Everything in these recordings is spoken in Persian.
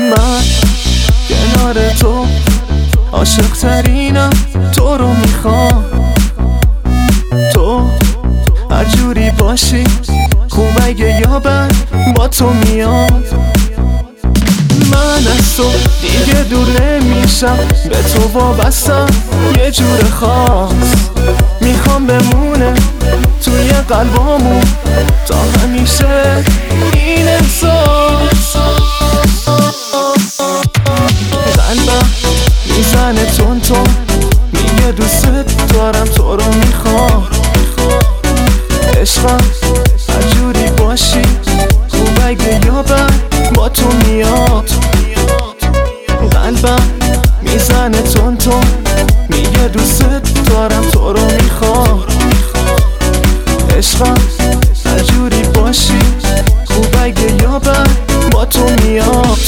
من کنار تو عاشق ترینم، تو رو میخوام. تو هر جوری باشی خوب، اگه یابم با تو میاد. من از تو دیگه دور نمیشم، به تو وابستم یه جور خاص. میخوام بمونه توی قلبامون تا همیشه این احساس. قلبم میزنه تون تون، میگه دوست دارم، تو رو میخوام. عشقم هر جوری باشی خوب، اگه یابم با تو میاد. قلبم میزنه تون تون، میگه دوست دارم، تو رو میخوام. عشقم هر جوری باشی خوب، اگه یابم با تو میاد.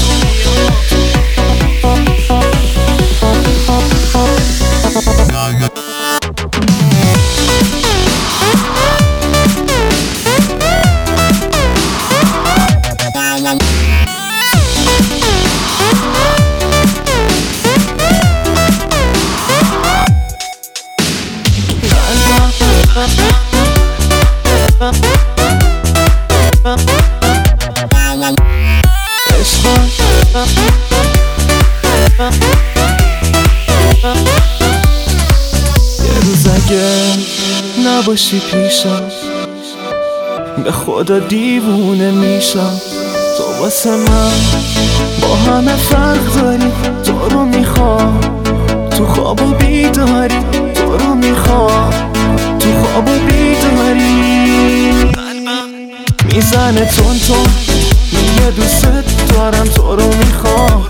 یه روز اگه نباشی پیشم، به خدا دیوونه میشم. تو واسه من با همه فرق داری، تو رو میخوام. تو خواب و بیداری، تو رو میخوام. تو خواب و بیداری قلبم میزنه تون تون، میگه دوست دارم، تو رو میخوام.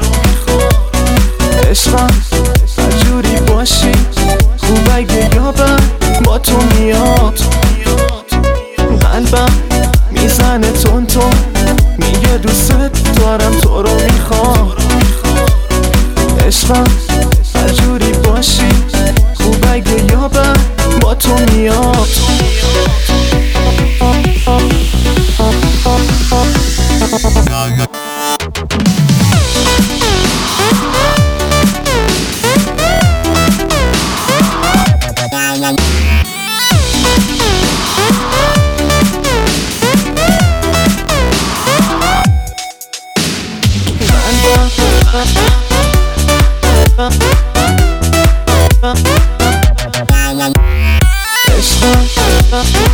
عشقم هر جوری باشی خوب، اگه یابم با تو میاد. قلبم میزنه تون تون، میگه دوست دارم، تو رو میخوام. عشقم هر جوری باشی خوب، اگه یابم با تو میاد. عشقم